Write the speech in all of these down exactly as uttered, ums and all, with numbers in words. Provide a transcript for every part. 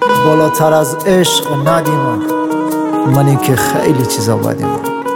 بالاتر از عشق ندیما، منی که خیلی چیزا بدیما.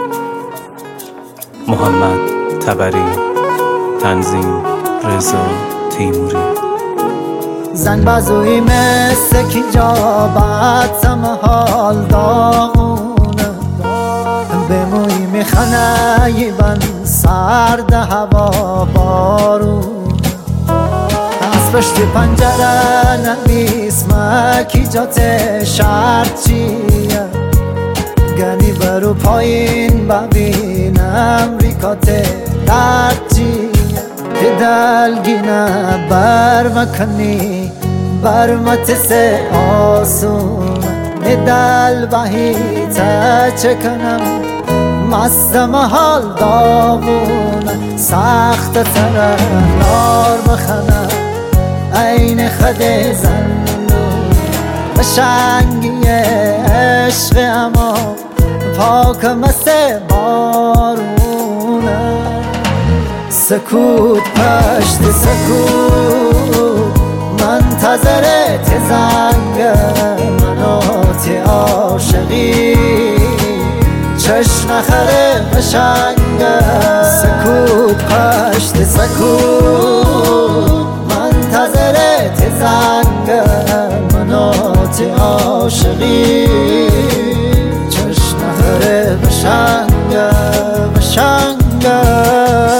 محمد تبری، تنظیم رضا تیموری. زن بازوی مثل کی جا بطم حال داغونه، به موی میخنه یه بند سرد هوا بارونه، از پشت پنجره نمیسمه کی جات شرط چیه، گنی برو پایین ببینم ریکات درد چیه، که دلگینه بر مکنی بر متس آسون، دل بهیته چکنم مست محال داغونه، سخت تره نار بخنه این خد زنون، بشنگی عشق اما پاک مست بارونه، سکوت پشت سکوت منتظرت زنگ مناتی عاشقی، چشم نخره قشنگه، سکوت پشت سکوت منتظرت زنگ مناتی عاشقی، چشم نخره قشنگه قشنگه.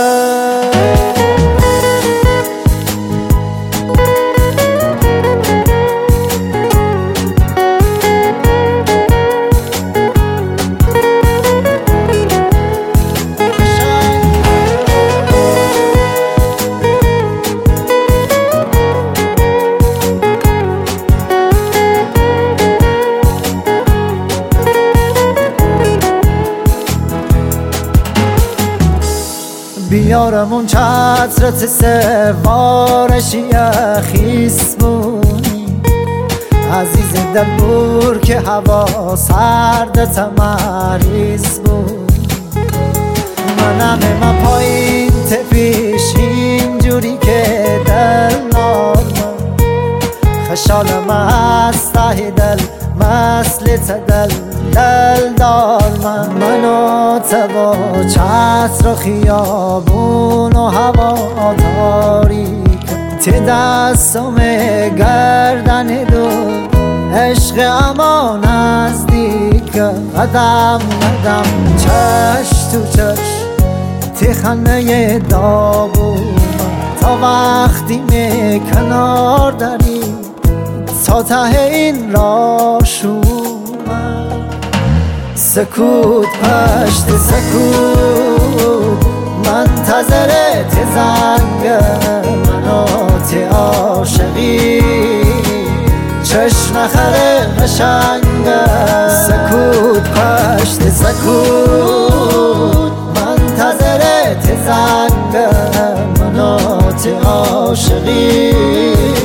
بیارمون چترت سوارشی خیس بونی، عزیز دل بور که هوا سرد تمریز بود، منم ما پایین تپیش اینجوری که دل نارم، خشالم از ته دل مسلت دل دل دار من، منو تبا چتر و خیابون و هوا تاریک، تی دستم گردن دو عشق اما نزدیک، قدم قدم چش تو چش تی خنه داغون، تا وقتی می کنار داری تا ته این راشون، سکوت پشت سکوت منتظرت زنگ مناتی عاشقی، چشم نخره قشنگه، سکوت پشت سکوت منتظرت زنگ مناتی عاشقی،